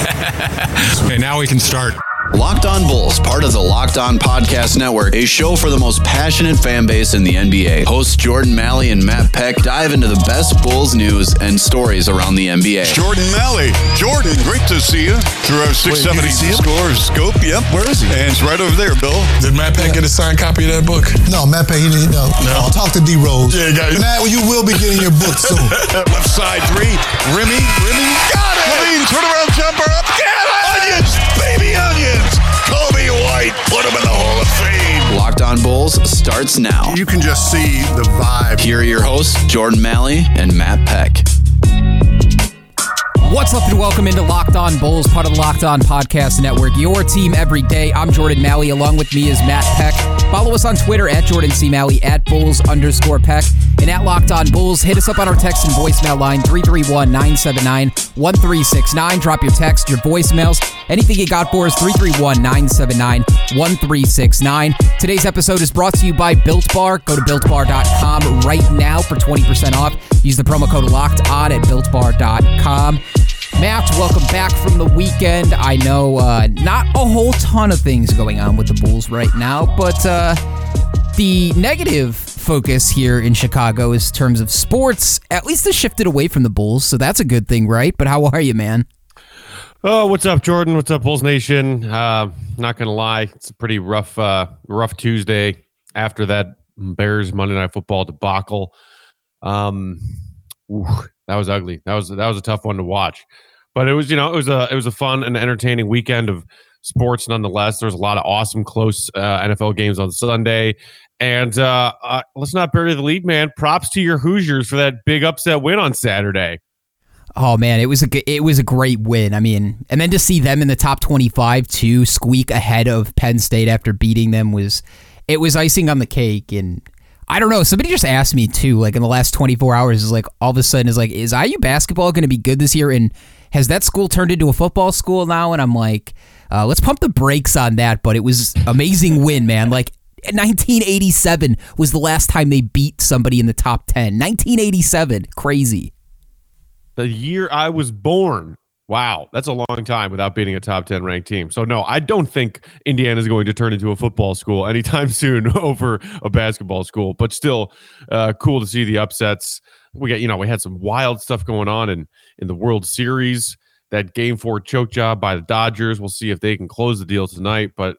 Okay, now we can start. Locked On Bulls, part of the Locked On Podcast Network, a show for the most passionate fan base in the NBA. Hosts Jordan Malley and Matt Peck dive into the best Bulls news and stories around the NBA. Jordan Malley. Jordan, great to see you through our 670 scores scope. Yep, where is he? And it's right over there, Bill. Did Matt Peck get a signed copy of that book? No, Matt Peck, he didn't know. No. Talk to D Rose. Yeah, you got it. Matt, you will be getting your book soon. Left side three. Rimmy, got it! Levine, turnaround jumper up. Get it! Onions, baby onions! Kobe White, put him in the Hall of Fame. Locked On Bulls starts now. You can just see the vibe. Here are your hosts, Jordan Malley and Matt Peck. What's up and welcome into Locked On Bulls, part of the Locked On Podcast Network, your team every day. I'm Jordan Malley. Along with me is Matt Peck. Follow us on Twitter at Jordan C. Malley, at Bulls_Peck, and at Locked On Bulls. Hit us up on our text and voicemail line, 331-979-1369. Drop your text, your voicemails. Anything you got for us, 331-979-1369. Today's episode is brought to you by Built Bar. Go to BuiltBar.com right now for 20% off. Use the promo code LOCKEDON at BuiltBar.com. Matt, welcome back from the weekend. I know not a whole ton of things going on with the Bulls right now, but the negative focus here in Chicago is in terms of sports. At least it's shifted away from the Bulls, so that's a good thing, right? But how are you, man? Oh, what's up, Jordan? What's up, Bulls Nation? Not gonna lie, it's a pretty rough Tuesday after that Bears Monday Night Football debacle. That was ugly. That was a tough one to watch, but it was a fun and entertaining weekend of sports nonetheless. There was a lot of awesome close NFL games on Sunday, and let's not bury the lead, man. Props to your Hoosiers for that big upset win on Saturday. Oh man, it was a great win. I mean, and then to see them in the top 25 to squeak ahead of Penn State after beating them was icing on the cake. And I don't know, somebody just asked me too, like in the last 24 hours, is like all of a sudden is like, is IU basketball going to be good this year? And has that school turned into a football school now? And I'm like, let's pump the brakes on that. But it was amazing win, man. Like 1987 was the last time they beat somebody in the top 10. 1987, crazy. The year I was born. Wow, that's a long time without beating a top 10 ranked team. So no, I don't think Indiana is going to turn into a football school anytime soon over a basketball school, but still cool to see the upsets. We had some wild stuff going on in the World Series, that Game 4 choke job by the Dodgers. We'll see if they can close the deal tonight, but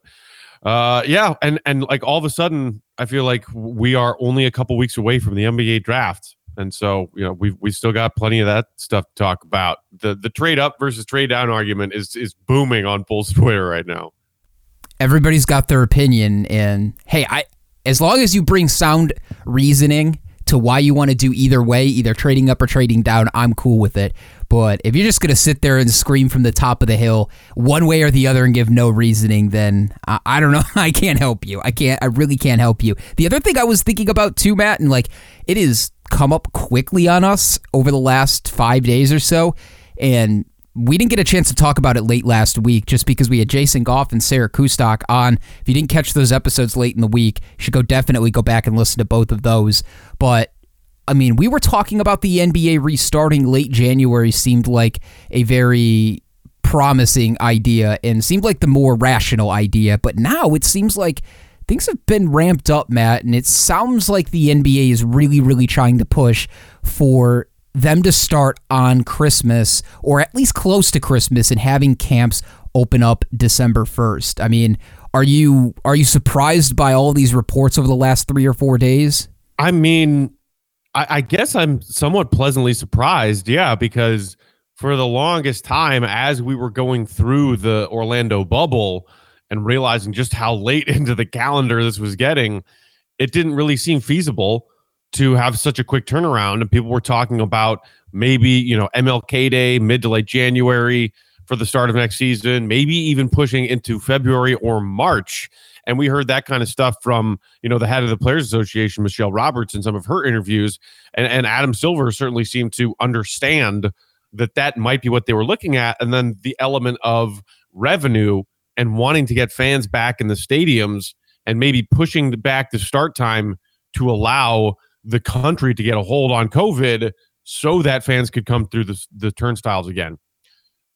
and like all of a sudden I feel like we are only a couple weeks away from the NBA draft. And so, we still got plenty of that stuff to talk about. The trade up versus trade down argument is booming on Bulls Twitter right now. Everybody's got their opinion, and hey, as long as you bring sound reasoning to why you want to do either way, either trading up or trading down, I'm cool with it. But if you're just going to sit there and scream from the top of the hill one way or the other and give no reasoning, then I don't know. I can't help you. I really can't help you. The other thing I was thinking about too, Matt, and like it is come up quickly on us over the last 5 days or so, and we didn't get a chance to talk about it late last week just because we had Jason Goff and Sarah Kustok on. If you didn't catch those episodes late in the week, you should definitely go back and listen to both of those. But I mean, we were talking about the NBA restarting late January seemed like a very promising idea and seemed like the more rational idea, but now it seems like things have been ramped up, Matt, and it sounds like the NBA is really, really trying to push for them to start on Christmas, or at least close to Christmas, and having camps open up December 1st. I mean, are you surprised by all these reports over the last 3 or 4 days? I mean, I guess I'm somewhat pleasantly surprised, yeah, because for the longest time, as we were going through the Orlando bubble and realizing just how late into the calendar this was getting, it didn't really seem feasible to have such a quick turnaround. And people were talking about maybe, MLK Day, mid to late January for the start of next season, maybe even pushing into February or March. And we heard that kind of stuff from, the head of the Players Association, Michelle Roberts, in some of her interviews. And Adam Silver certainly seemed to understand that might be what they were looking at. And then the element of revenue and wanting to get fans back in the stadiums and maybe pushing back the start time to allow the country to get a hold on COVID so that fans could come through the turnstiles again.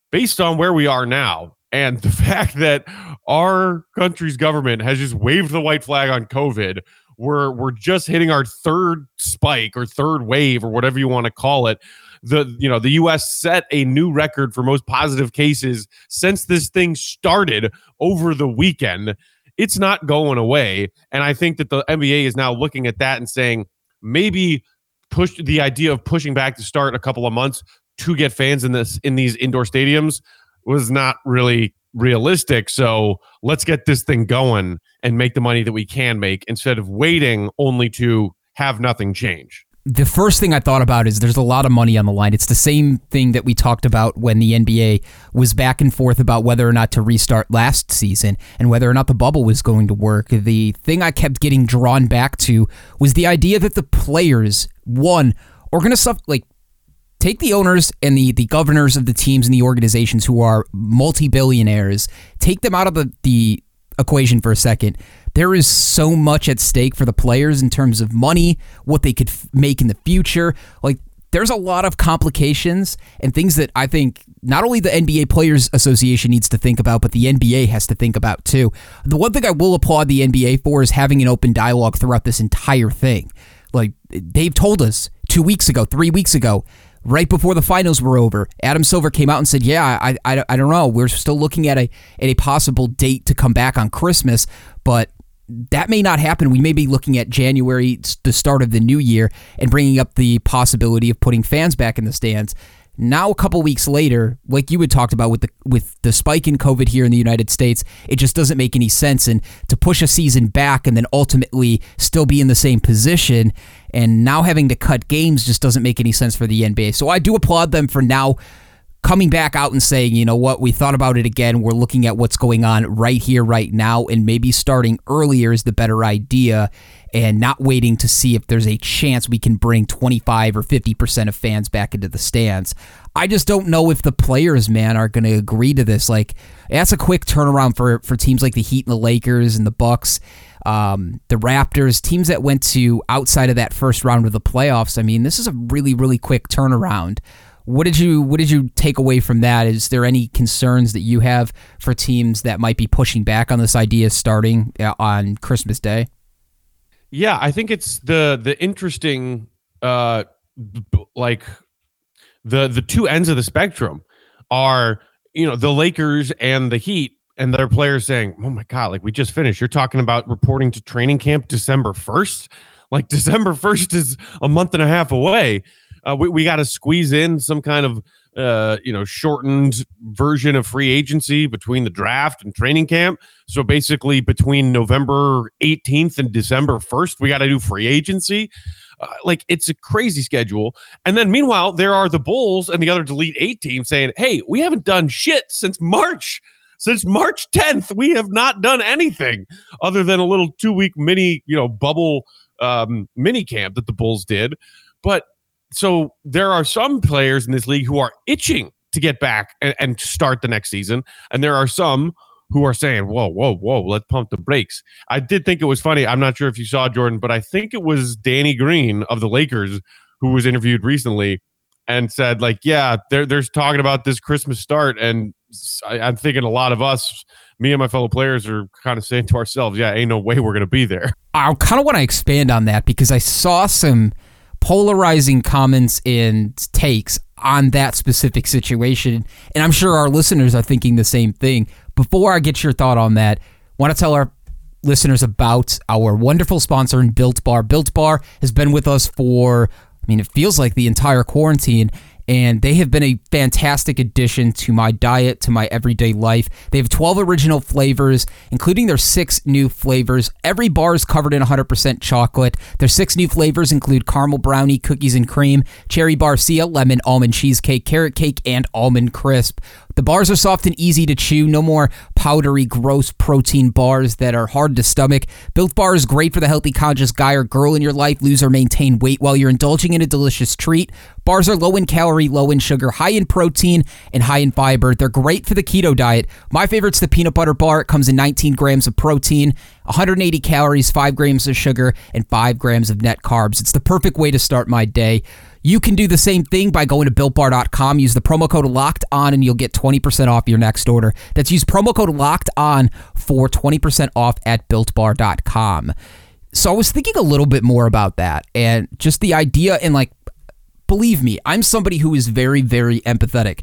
based on where we are now and the fact that our country's government has just waved the white flag on COVID, we're just hitting our third spike or third wave or whatever you want to call it. The U.S. set a new record for most positive cases since this thing started over the weekend. It's not going away. And I think that the NBA is now looking at that and saying maybe push the idea of pushing back the start a couple of months to get fans in these indoor stadiums was not really realistic. So let's get this thing going and make the money that we can make instead of waiting only to have nothing change. The first thing I thought about is there's a lot of money on the line. It's the same thing that we talked about when the NBA was back and forth about whether or not to restart last season and whether or not the bubble was going to work. The thing I kept getting drawn back to was the idea that the players, one, are going to take the owners and the governors of the teams and the organizations who are multi-billionaires, take them out of the equation for a second. There is so much at stake for the players in terms of money, what they could make in the future. There's a lot of complications and things that I think not only the NBA Players Association needs to think about, but the NBA has to think about too. The one thing I will applaud the NBA for is having an open dialogue throughout this entire thing. They've told us 2 weeks ago, 3 weeks ago, right before the finals were over, Adam Silver came out and said, yeah, I don't know. We're still looking at a possible date to come back on Christmas, but that may not happen. We may be looking at January, the start of the new year, and bringing up the possibility of putting fans back in the stands. Now, a couple weeks later, like you had talked about with the spike in COVID here in the United States, it just doesn't make any sense. And to push a season back and then ultimately still be in the same position and now having to cut games just doesn't make any sense for the NBA. So I do applaud them for now coming back out and saying, you know what, we thought about it again. We're looking at what's going on right here, right now, and maybe starting earlier is the better idea and not waiting to see if there's a chance we can bring 25 or 50% of fans back into the stands. I just don't know if the players, man, are going to agree to this. That's a quick turnaround for teams like the Heat and the Lakers and the Bucks, the Raptors, teams that went to outside of that first round of the playoffs. I mean, this is a really, really quick turnaround. What did you take away from that? Is there any concerns that you have for teams that might be pushing back on this idea starting on Christmas Day? Yeah, I think it's the interesting the two ends of the spectrum are, the Lakers and the Heat and their players saying, "Oh my God, we just finished. You're talking about reporting to training camp December 1st? December 1st is a month and a half away. We got to squeeze in some kind of shortened version of free agency between the draft and training camp. So basically between November 18th and December 1st, we got to do free agency. It's a crazy schedule. And then meanwhile, there are the Bulls and the other Elite 8 teams saying, hey, we haven't done shit since March. Since March 10th, we have not done anything other than a little 2-week mini, bubble mini camp that the Bulls did. But so there are some players in this league who are itching to get back and start the next season. And there are some who are saying, whoa, let's pump the brakes. I did think it was funny. I'm not sure if you saw, Jordan, but I think it was Danny Green of the Lakers who was interviewed recently and said, there's talking about this Christmas start. And I'm thinking a lot of us, me and my fellow players, are kind of saying to ourselves, yeah, ain't no way we're going to be there. I kind of want to expand on that because I saw some polarizing comments and takes on that specific situation, and I'm sure our listeners are thinking the same thing. Before I get your thought on that, I want to tell our listeners about our wonderful sponsor in Built Bar. Built Bar has been with us for, it feels like the entire quarantine, and they have been a fantastic addition to my diet, to my everyday life. They have 12 original flavors, including their 6 new flavors. Every bar is covered in 100% chocolate. Their 6 new flavors include caramel brownie, cookies and cream, cherry barcia, lemon almond cheesecake, carrot cake, and almond crisp. The bars are soft and easy to chew. No more powdery, gross protein bars that are hard to stomach. Built Bar is great for the healthy, conscious guy or girl in your life. Lose or maintain weight while you're indulging in a delicious treat. Bars are low in calorie, low in sugar, high in protein, and high in fiber. They're great for the keto diet. My favorite's the peanut butter bar. It comes in 19 grams of protein, 180 calories, 5 grams of sugar, and 5 grams of net carbs. It's the perfect way to start my day. You can do the same thing by going to BuiltBar.com. Use the promo code LOCKEDON and you'll get 20% off your next order. That's use promo code LOCKEDON for 20% off at BuiltBar.com. So I was thinking a little bit more about that and just the idea, and like, believe me, I'm somebody who is very, very empathetic.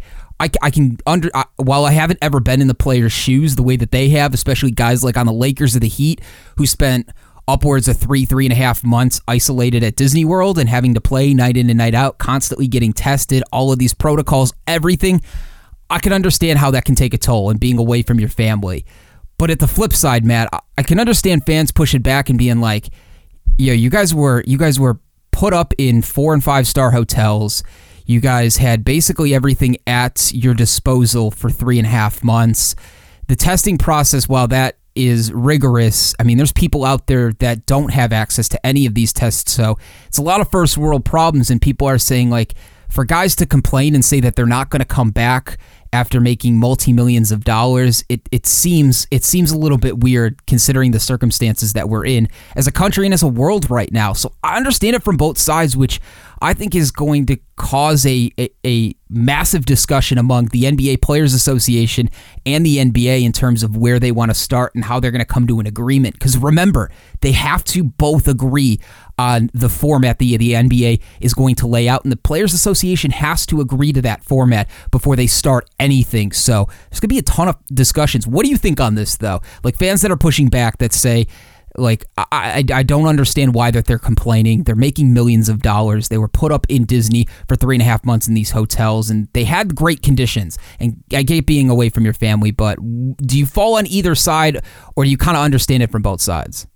While I haven't ever been in the players' shoes the way that they have, especially guys like on the Lakers or the Heat who spent upwards of 3.5 months isolated at Disney World and having to play night in and night out, constantly getting tested, all of these protocols, everything, I can understand how that can take a toll and being away from your family. But at the flip side, Matt, I can understand fans pushing back and being like, "Yeah, you guys were put up in 4- and 5-star hotels. You guys had basically everything at your disposal for 3.5 months. The testing process, while that is rigorous, I mean, there's people out there that don't have access to any of these tests, so it's a lot of first world problems." And people are saying, like, for guys to complain and say that they're not going to come back after making multi-millions of dollars, it seems a little bit weird considering the circumstances that we're in as a country and as a world right now. So I understand it from both sides, which I think is going to cause a massive discussion among the NBA Players Association and the NBA in terms of where they want to start and how they're going to come to an agreement. Because remember, they have to both agree on the format the NBA is going to lay out, and the Players Association has to agree to that format before they start anything. So there's going to be a ton of discussions. What do you think on this, though? Like, fans that are pushing back that say, like, I don't understand why that they're complaining. They're making millions of dollars. They were put up in Disney for 3.5 months in these hotels, and they had great conditions. And I get being away from your family, but do you fall on either side, or do you kind of understand it from both sides?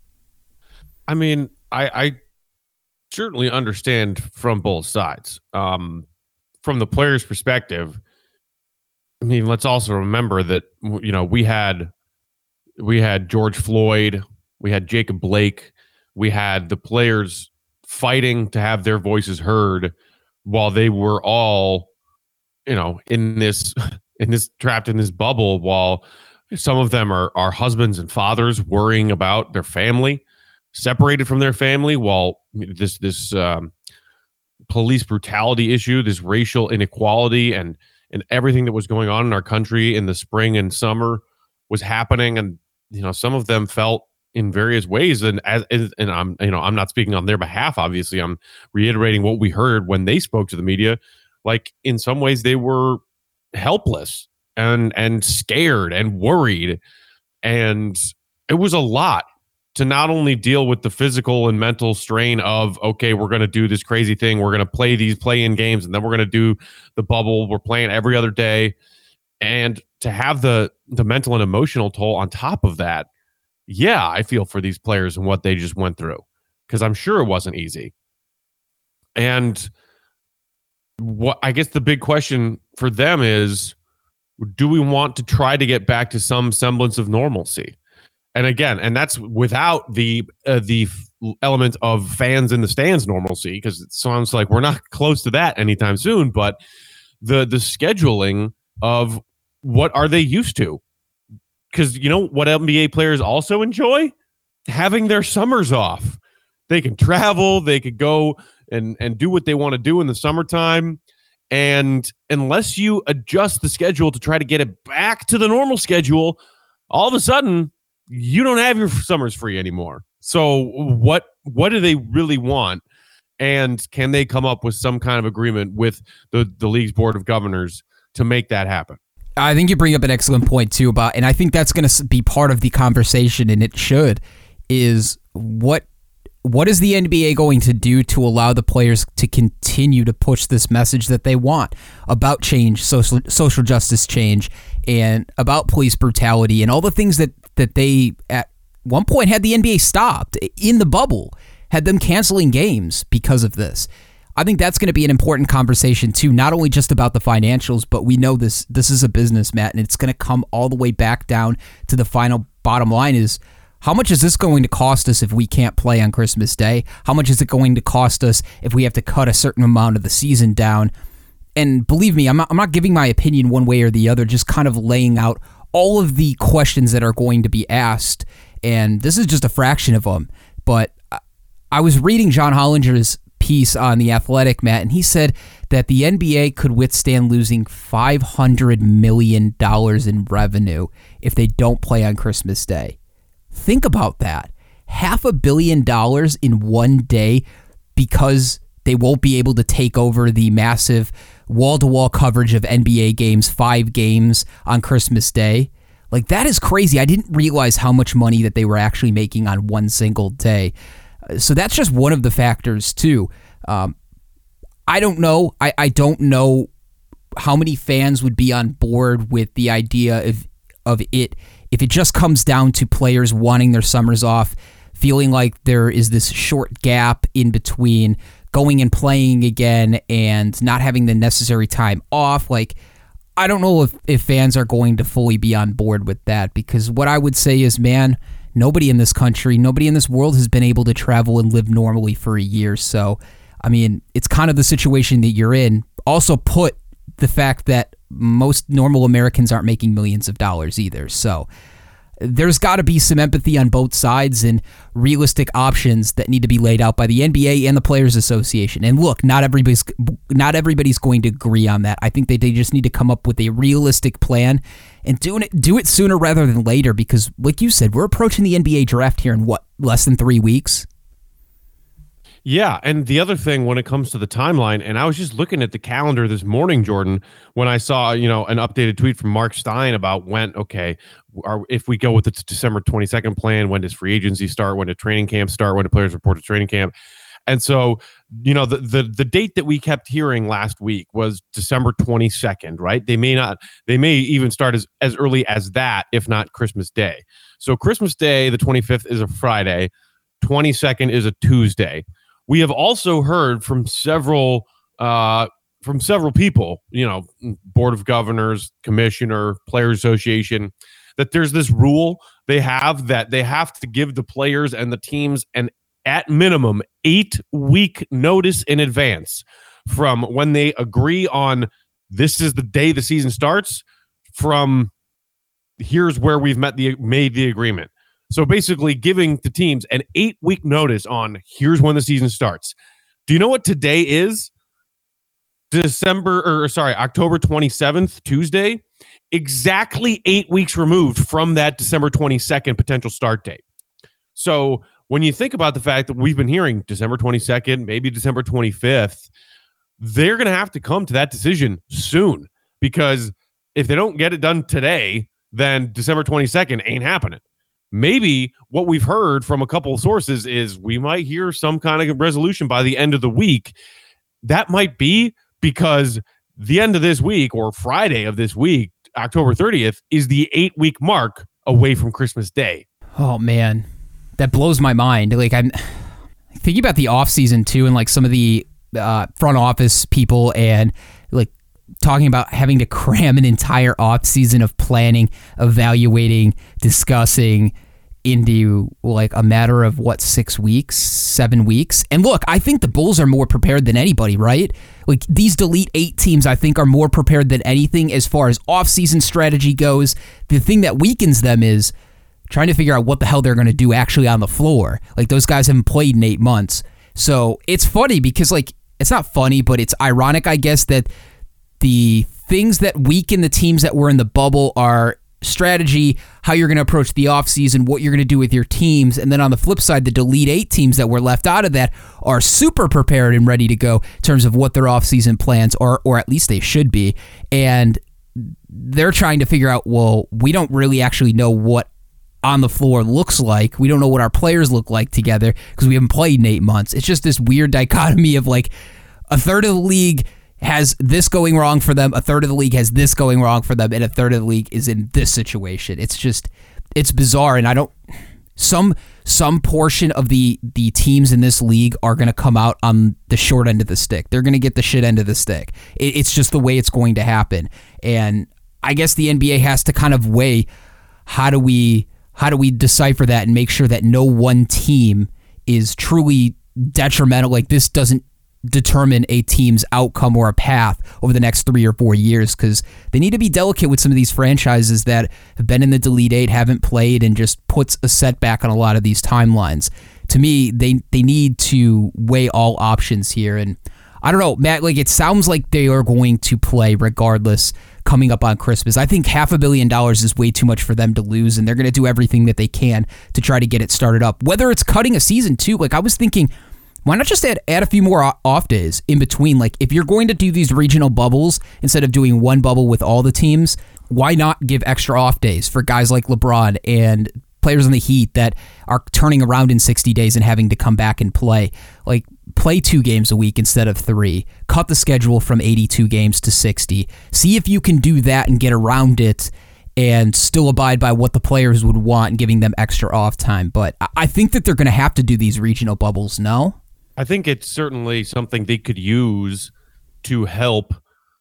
I mean, I certainly understand from both sides. From the player's perspective, I mean, let's also remember that, you know, we had George Floyd, we had Jacob Blake, we had the players fighting to have their voices heard while they were all, you know, in this trapped in this bubble, while some of them are husbands and fathers worrying about their family, separated from their family, while this police brutality issue, this racial inequality and everything that was going on in our country in the spring and summer was happening. And, you know, some of them felt in various ways, and I'm not speaking on their behalf, obviously. I'm reiterating what we heard when they spoke to the media. Like, in some ways they were helpless and scared and worried, and it was a lot to not only deal with the physical and mental strain of, okay, we're going to do this crazy thing, we're going to play these play-in games, and then we're going to do the bubble, we're playing every other day, and to have the mental and emotional toll on top of that. Yeah, I feel for these players and what they just went through, because I'm sure it wasn't easy. And what I guess the big question for them is, do we want to try to get back to some semblance of normalcy? And again, and that's without the element of fans in the stands normalcy, because it sounds like we're not close to that anytime soon. But the scheduling of what are they used to? Because you know what NBA players also enjoy? Having their summers off. They can travel, they could go and do what they want to do in the summertime. And unless you adjust the schedule to try to get it back to the normal schedule, all of a sudden, you don't have your summers free anymore. So what do they really want? And can they come up with some kind of agreement with the league's board of governors to make that happen? I think you bring up an excellent point too about, and I think that's going to be part of the conversation, and it should, is what is the NBA going to do to allow the players to continue to push this message that they want about change, social justice change, and about police brutality, and all the things that they at one point had the NBA stopped in the bubble, had them canceling games because of this. I think that's going to be an important conversation too, not only just about the financials, but we know this is a business, Matt, and it's going to come all the way back down to the final bottom line is, how much is this going to cost us if we can't play on Christmas Day? How much is it going to cost us if we have to cut a certain amount of the season down? And believe me, I'm not giving my opinion one way or the other, just kind of laying out all of the questions that are going to be asked. And this is just a fraction of them. But I was reading John Hollinger's piece on The Athletic, Matt, and he said that the NBA could withstand losing $500 million in revenue if they don't play on Christmas Day. Think about that. $500 million in one day because they won't be able to take over the massive wall-to-wall coverage of NBA games, 5 games on Christmas Day. Like, that is crazy. I didn't realize how much money that they were actually making on one single day. So that's just one of the factors, too. I don't know. I don't know how many fans would be on board with the idea of it if it just comes down to players wanting their summers off, feeling like there is this short gap in between going and playing again and not having the necessary time off. Like, I don't know if fans are going to fully be on board with that, because what I would say is, man, nobody in this country, nobody in this world has been able to travel and live normally for a year. So, I mean, it's kind of the situation that you're in. Also put the fact that most normal Americans aren't making millions of dollars either. So there's got to be some empathy on both sides and realistic options that need to be laid out by the NBA and the Players Association. And look, not everybody's going to agree on that. I think they just need to come up with a realistic plan and do it sooner rather than later, because like you said, we're approaching the NBA draft here in less than 3 weeks. Yeah, and the other thing when it comes to the timeline, and I was just looking at the calendar this morning, Jordan, when I saw, an updated tweet from Mark Stein about if we go with the December 22nd plan, when does free agency start, when do training camp start, when do players report to training camp? And so, the date that we kept hearing last week was December 22nd, right? They may even start as early as that, if not Christmas Day. So Christmas Day, the 25th, is a Friday, 22nd is a Tuesday. We have also heard from several people, Board of Governors, Commissioner, Players Association, that there's this rule they have that they have to give the players and the teams an at minimum 8-week notice in advance from when they agree on this is the day the season starts, from here's where we've made the agreement. So basically giving the teams an 8-week notice on here's when the season starts. Do you know what today is? October 27th, Tuesday. Exactly 8 weeks removed from that December 22nd potential start date. So when you think about the fact that we've been hearing December 22nd, maybe December 25th, they're going to have to come to that decision soon, because if they don't get it done today, then December 22nd ain't happening. Maybe what we've heard from a couple of sources is we might hear some kind of resolution by the end of the week. That might be because the end of this week, or Friday of this week, October 30th, is the 8-week mark away from Christmas Day. Oh, man. That blows my mind. Like, I'm thinking about the offseason, too, and like some of the front office people, and like talking about having to cram an entire offseason of planning, evaluating, discussing into like a matter of 6 weeks, 7 weeks. And look, I think the Bulls are more prepared than anybody, right? Like, these Delete 8 teams, I think, are more prepared than anything as far as offseason strategy goes. The thing that weakens them is trying to figure out what the hell they're going to do actually on the floor. Like, those guys haven't played in 8 months. So it's funny because, like, it's not funny, but it's ironic, I guess, that the things that weaken the teams that were in the bubble are strategy, how you're going to approach the offseason, what you're going to do with your teams. And then on the flip side, the Delete 8 teams that were left out of that are super prepared and ready to go in terms of what their offseason plans are, or at least they should be. And they're trying to figure out, well, we don't really actually know what on the floor looks like. We don't know what our players look like together because we haven't played in 8 months. It's just this weird dichotomy of like a third of the league has this going wrong for them, a third of the league has this going wrong for them, and a third of the league is in this situation. It's bizarre, and some portion of the teams in this league are going to come out on the short end of the stick. They're going to get the shit end of the stick. It's just the way it's going to happen. And I guess the NBA has to kind of weigh how do we how do we decipher that and make sure that no one team is truly detrimental? Like, this doesn't determine a team's outcome or a path over the next 3 or 4 years, because they need to be delicate with some of these franchises that have been in the Elite Eight, haven't played, and just puts a setback on a lot of these timelines. To me, they need to weigh all options here. And I don't know, Matt, like, it sounds like they are going to play regardless coming up on Christmas. I think $500 million is way too much for them to lose, and they're going to do everything that they can to try to get it started up. Whether it's cutting a season too, like, I was thinking, why not just add a few more off days in between? Like, if you're going to do these regional bubbles, instead of doing one bubble with all the teams, why not give extra off days for guys like LeBron and players in the Heat that are turning around in 60 days and having to come back and play? Like, play 2 games a week instead of 3. Cut the schedule from 82 games to 60. See if you can do that and get around it and still abide by what the players would want and giving them extra off time. But I think that they're going to have to do these regional bubbles, no? I think it's certainly something they could use to help,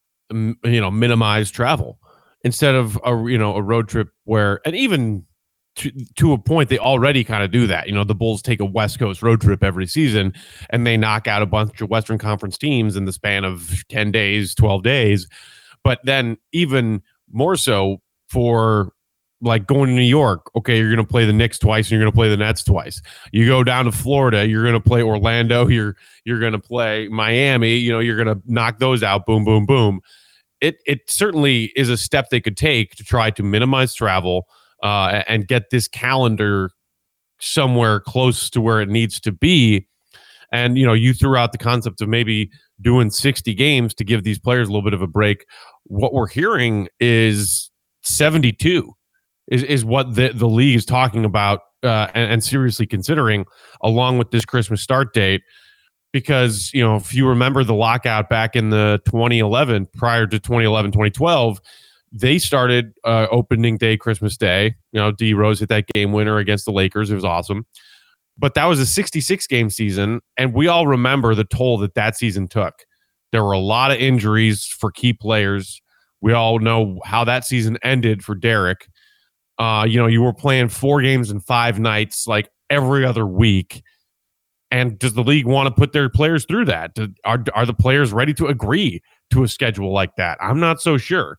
minimize travel instead of a road trip where, and even to a point, they already kind of do that. The Bulls take a West Coast road trip every season, and they knock out a bunch of Western Conference teams in the span of 10 days, 12 days. But then even more so for like going to New York, okay, you're going to play the Knicks twice and you're going to play the Nets twice. You go down to Florida, you're going to play Orlando, you're going to play Miami, you're going to knock those out, boom, boom, boom. It certainly is a step they could take to try to minimize travel and get this calendar somewhere close to where it needs to be. And, you threw out the concept of maybe doing 60 games to give these players a little bit of a break. What we're hearing is 72. Is what the league is talking about and seriously considering, along with this Christmas start date. Because, if you remember the lockout back in the 2011, prior to 2012, they started opening day, Christmas Day. D Rose hit that game winner against the Lakers. It was awesome. But that was a 66-game season, and we all remember the toll that season took. There were a lot of injuries for key players. We all know how that season ended for Derek. You were playing 4 games in 5 nights, like every other week. And does the league want to put their players through that? Are the players ready to agree to a schedule like that? I'm not so sure.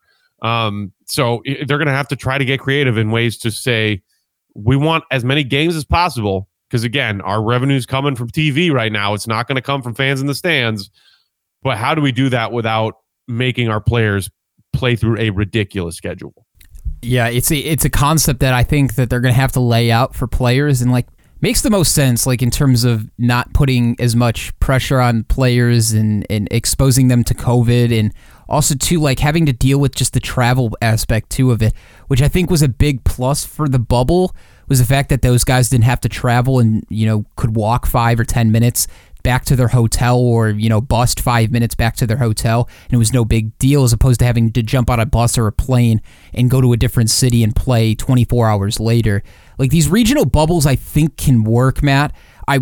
So they're going to have to try to get creative in ways to say, we want as many games as possible. Because again, our revenue's coming from TV right now. It's not going to come from fans in the stands. But how do we do that without making our players play through a ridiculous schedule? Yeah, it's a concept that I think that they're going to have to lay out for players, and like makes the most sense, like in terms of not putting as much pressure on players and exposing them to COVID, and also too like having to deal with just the travel aspect too of it, which I think was a big plus for the bubble, was the fact that those guys didn't have to travel and could walk 5 or 10 minutes back to their hotel, or bust 5 minutes back to their hotel, and it was no big deal, as opposed to having to jump on a bus or a plane and go to a different city and play 24 hours later. Like, these regional bubbles I think can work, Matt.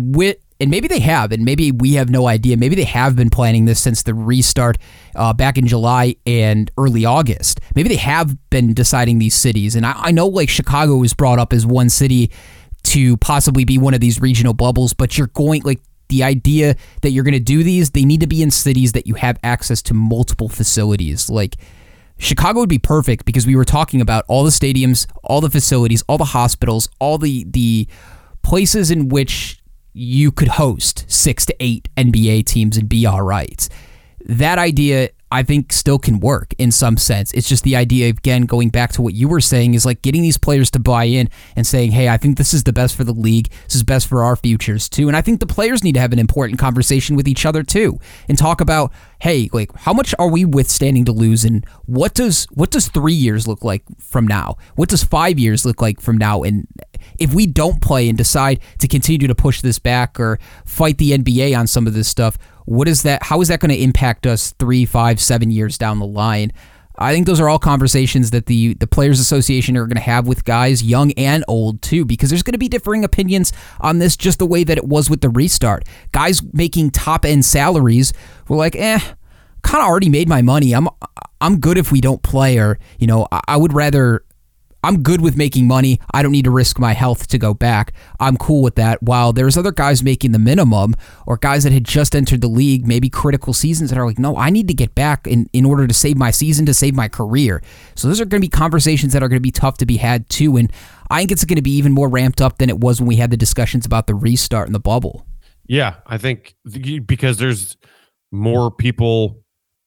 And maybe they have, and maybe we have no idea. Maybe they have been planning this since the restart back in July and early August. Maybe they have been deciding these cities, and I know like Chicago was brought up as one city to possibly be one of these regional bubbles, but you're going like the idea that you're going to do these, they need to be in cities that you have access to multiple facilities. Like, Chicago would be perfect because we were talking about all the stadiums, all the facilities, all the hospitals, all the places in which you could host 6 to 8 NBA teams and be all right. That idea, I think, still can work in some sense. It's just the idea, again, going back to what you were saying, is like getting these players to buy in and saying, hey, I think this is the best for the league. This is best for our futures too. And I think the players need to have an important conversation with each other too and talk about, hey, like, how much are we withstanding to lose, and what does 3 years look like from now? What does 5 years look like from now? And if we don't play and decide to continue to push this back or fight the NBA on some of this stuff, how is that going to impact us 3, 5, 7 years down the line? I think those are all conversations that the Players Association are going to have with guys, young and old too, because there's going to be differing opinions on this, just the way that it was with the restart. Guys making top end salaries were like, kind of already made my money. I'm good if we don't play, or I would rather I'm good with making money. I don't need to risk my health to go back. I'm cool with that. While there's other guys making the minimum or guys that had just entered the league, maybe critical seasons, that are like, no, I need to get back in order to save my season, to save my career. So those are going to be conversations that are going to be tough to be had too. And I think it's going to be even more ramped up than it was when we had the discussions about the restart and the bubble. Yeah, I think because there's more people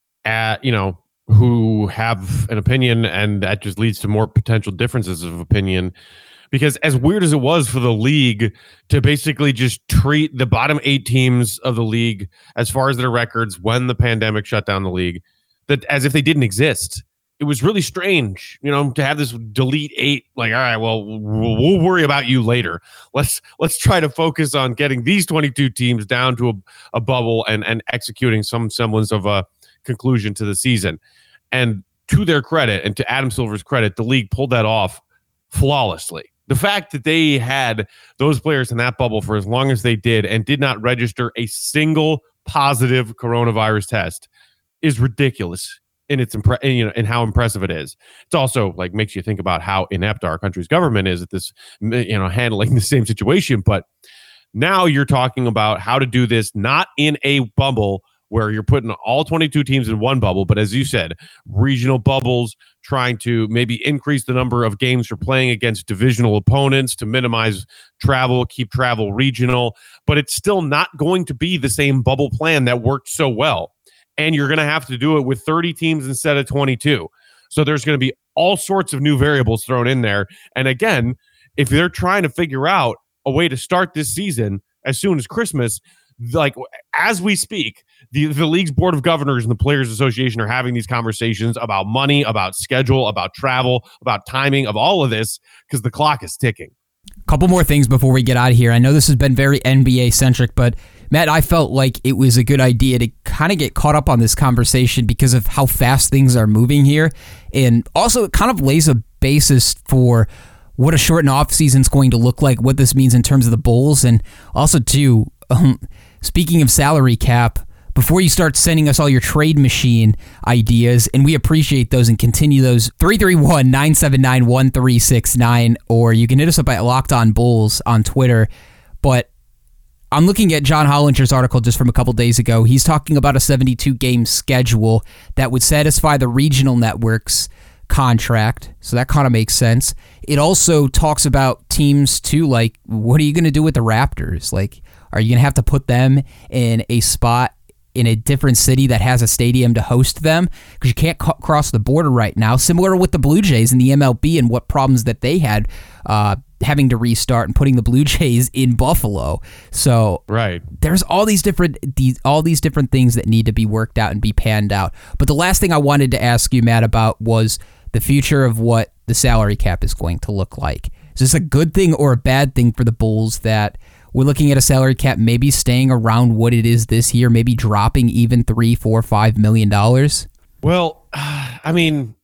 who have an opinion, and that just leads to more potential differences of opinion. Because as weird as it was for the league to basically just treat the bottom 8 teams of the league, as far as their records when the pandemic shut down the league, that as if they didn't exist. It was really strange, to have this delete 8. Like, all right, well, we'll worry about you later. Let's try to focus on getting these 22 teams down to a bubble and executing some semblance of a conclusion to the season. And to their credit, and to Adam Silver's credit, the league pulled that off flawlessly. The fact that they had those players in that bubble for as long as they did and did not register a single positive coronavirus test is ridiculous in its in how impressive it is. It's also like makes you think about how inept our country's government is at this, handling the same situation. But now you're talking about how to do this not in a bubble where you're putting all 22 teams in one bubble, but as you said, regional bubbles, trying to maybe increase the number of games you're playing against divisional opponents to minimize travel, keep travel regional, but it's still not going to be the same bubble plan that worked so well. And you're going to have to do it with 30 teams instead of 22. So there's going to be all sorts of new variables thrown in there. And again, if they're trying to figure out a way to start this season as soon as Christmas, like as we speak, the league's board of governors and the Players Association are having these conversations about money, about schedule, about travel, about timing of all of this, because the clock is ticking. Couple more things before we get out of here. I know this has been very NBA centric, but Matt, I felt like it was a good idea to kind of get caught up on this conversation because of how fast things are moving here. And also it kind of lays a basis for what a shortened offseason is going to look like, what this means in terms of the Bulls. And also too, speaking of salary cap, before you start sending us all your trade machine ideas, and we appreciate those and continue those, 331-979-1369, or you can hit us up at Locked On Bulls on Twitter. But I'm looking at John Hollinger's article just from a couple days ago. He's talking about a 72-game schedule that would satisfy the regional networks contract, so that kind of makes sense. It also talks about teams too, like what are you going to do with the Raptors? Like, are you going to have to put them in a spot in a different city that has a stadium to host them? Because you can't cross the border right now. Similar with the Blue Jays and the MLB and what problems that they had having to restart and putting the Blue Jays in Buffalo. So right, there's all these different things that need to be worked out and be panned out. But the last thing I wanted to ask you, Matt, about was the future of what the salary cap is going to look like. Is this a good thing or a bad thing for the Bulls that we're looking at a salary cap maybe staying around what it is this year, maybe dropping even $3, $4, $5 million? Well, I mean,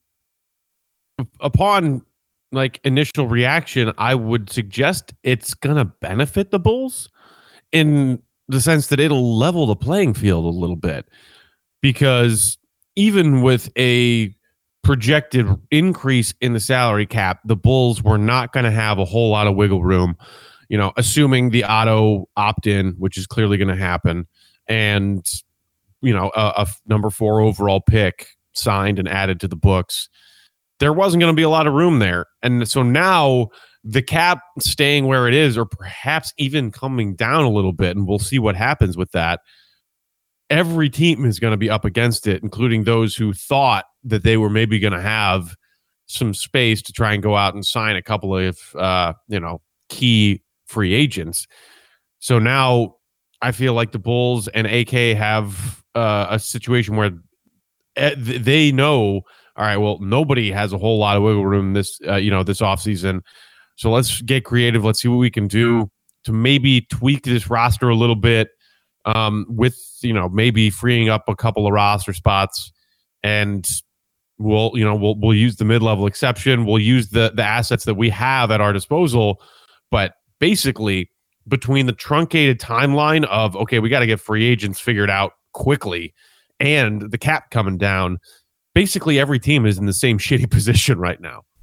upon like initial reaction, I would suggest it's gonna benefit the Bulls in the sense that it'll level the playing field a little bit, because even with a projected increase in the salary cap, the Bulls were not going to have a whole lot of wiggle room, assuming the auto opt-in, which is clearly going to happen, and, a number 4 overall pick signed and added to the books. There wasn't going to be a lot of room there. And so now the cap staying where it is, or perhaps even coming down a little bit, and we'll see what happens with that. Every team is going to be up against it, including those who thought that they were maybe going to have some space to try and go out and sign a couple of, key free agents. So now I feel like the Bulls and AK have a situation where they know, all right, well, nobody has a whole lot of wiggle room this offseason. So let's get creative. Let's see what we can do to maybe tweak this roster a little bit, with, maybe freeing up a couple of roster spots, and we'll use the mid-level exception. We'll use the assets that we have at our disposal. But basically, between the truncated timeline of, okay, we got to get free agents figured out quickly, and the cap coming down, basically every team is in the same shitty position right now.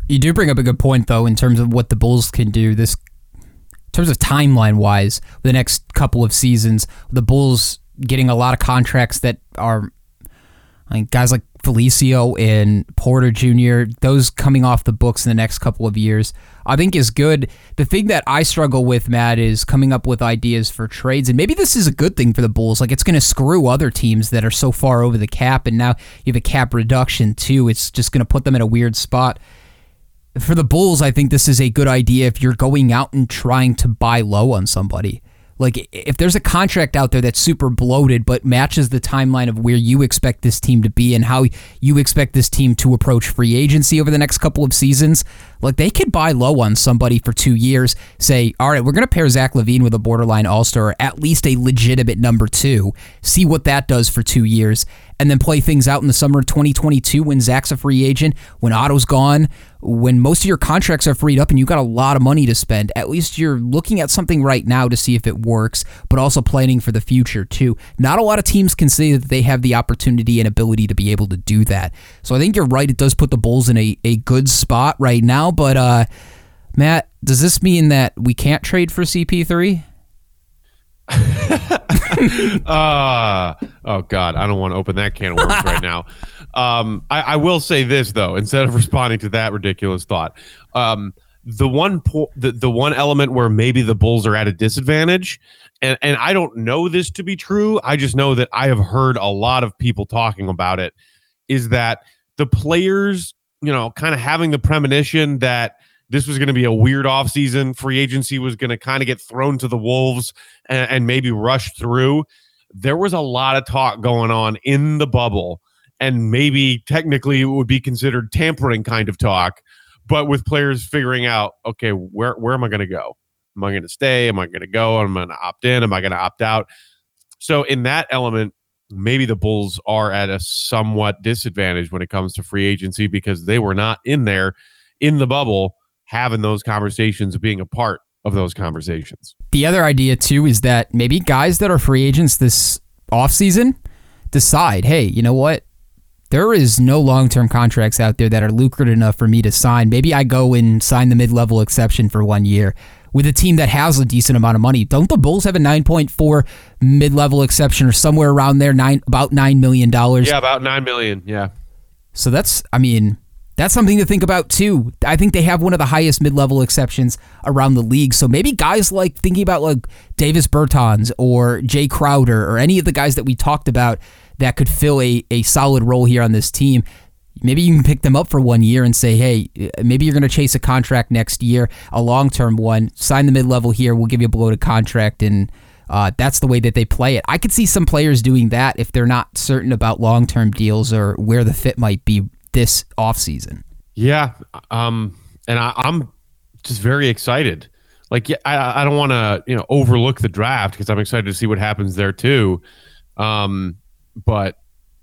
You do bring up a good point, though, in terms of what the Bulls can do. In terms of timeline-wise, the next couple of seasons, the Bulls getting a lot of contracts that are guys like Felicio and Porter Jr., those coming off the books in the next couple of years, I think is good. The thing that I struggle with, Matt, is coming up with ideas for trades, and maybe this is a good thing for the Bulls. Like, it's going to screw other teams that are so far over the cap, and now you have a cap reduction, too. It's just going to put them in a weird spot. For the Bulls, I think this is a good idea if you're going out and trying to buy low on somebody. Like, if there's a contract out there that's super bloated but matches the timeline of where you expect this team to be and how you expect this team to approach free agency over the next couple of seasons, like, they could buy low on somebody for 2 years, say, all right, we're going to pair Zach LaVine with a borderline all-star, or at least a legitimate number 2, see what that does for 2 years, and then play things out in the summer of 2022 when Zach's a free agent, when Otto's gone, when most of your contracts are freed up and you've got a lot of money to spend. At least you're looking at something right now to see if it works, but also planning for the future too. Not a lot of teams can say that they have the opportunity and ability to be able to do that. So I think you're right. It does put the Bulls in a good spot right now. But Matt, does this mean that we can't trade for CP3? Oh God, I don't want to open that can of worms right now. I will say this though, instead of responding to that ridiculous thought, the one element where maybe the Bulls are at a disadvantage, and I don't know this to be true, I just know that I have heard a lot of people talking about it, is that the players, kind of having the premonition that this was going to be a weird offseason, free agency was going to kind of get thrown to the wolves and maybe rush through. There was a lot of talk going on in the bubble, and maybe technically it would be considered tampering kind of talk, but with players figuring out, okay, where am I going to go? Am I going to stay? Am I going to go? Am I going to opt in? Am I going to opt out? So in that element, maybe the Bulls are at a somewhat disadvantage when it comes to free agency because they were not in there in the bubble having those conversations, being a part of those conversations. The other idea, too, is that maybe guys that are free agents this offseason decide, hey, you know what? There is no long-term contracts out there that are lucrative enough for me to sign. Maybe I go and sign the mid-level exception for 1 year with a team that has a decent amount of money. Don't the Bulls have a 9.4 mid-level exception or somewhere around there, about $9 million? Yeah, about $9 million, yeah. So that's something to think about, too. I think they have one of the highest mid-level exceptions around the league. So maybe guys like thinking about like Davis Bertans or Jay Crowder or any of the guys that we talked about that could fill a solid role here on this team, maybe you can pick them up for 1 year and say, hey, maybe you're going to chase a contract next year, a long-term one, sign the mid-level here, we'll give you a bloated contract, and that's the way that they play it. I could see some players doing that if they're not certain about long-term deals or where the fit might be this offseason. Yeah, and I'm just very excited. Like, yeah, I don't want to overlook the draft because I'm excited to see what happens there too. But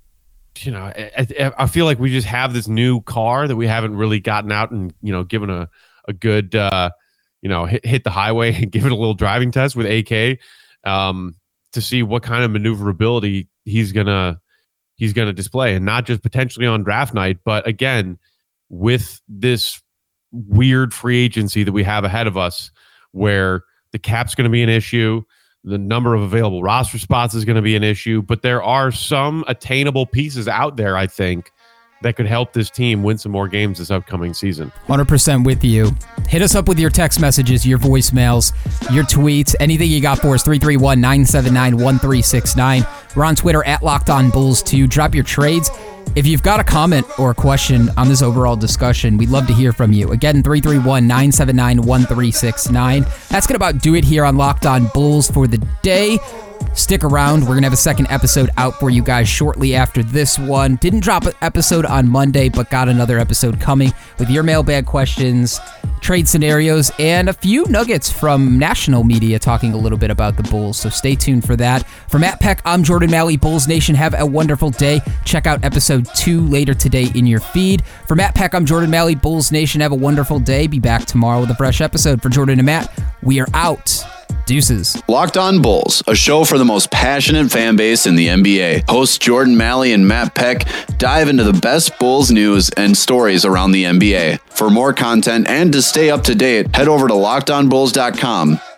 I feel like we just have this new car that we haven't really gotten out and given a good hit the highway and give it a little driving test with AK to see what kind of maneuverability he's gonna display, and not just potentially on draft night, but again with this weird free agency that we have ahead of us, where the cap's going to be an issue. The number of available roster spots is going to be an issue, but there are some attainable pieces out there, I think, that could help this team win some more games this upcoming season. 100% with you. Hit us up with your text messages, your voicemails, your tweets, anything you got for us, 331-979-1369. We're on Twitter at LockedOnBulls2. Drop your trades. If you've got a comment or a question on this overall discussion, we'd love to hear from you. Again, 331-979-1369. That's going to about do it here on Locked On Bulls for the day. Stick around. We're going to have a second episode out for you guys shortly after this one. Didn't drop an episode on Monday, but got another episode coming with your mailbag questions, trade scenarios, and a few nuggets from national media talking a little bit about the Bulls. So stay tuned for that. For Matt Peck, I'm Jordan Malley. Bulls Nation, have a wonderful day. Check out episode 2 later today in your feed. For Matt Peck, I'm Jordan Malley. Bulls Nation, have a wonderful day. Be back tomorrow with a fresh episode. For Jordan and Matt, we are out. Deuces. Locked On Bulls, a show for the most passionate fan base in the NBA. Hosts Jordan Malley and Matt Peck dive into the best Bulls news and stories around the NBA. For more content and to stay up to date, head over to LockedOnBulls.com.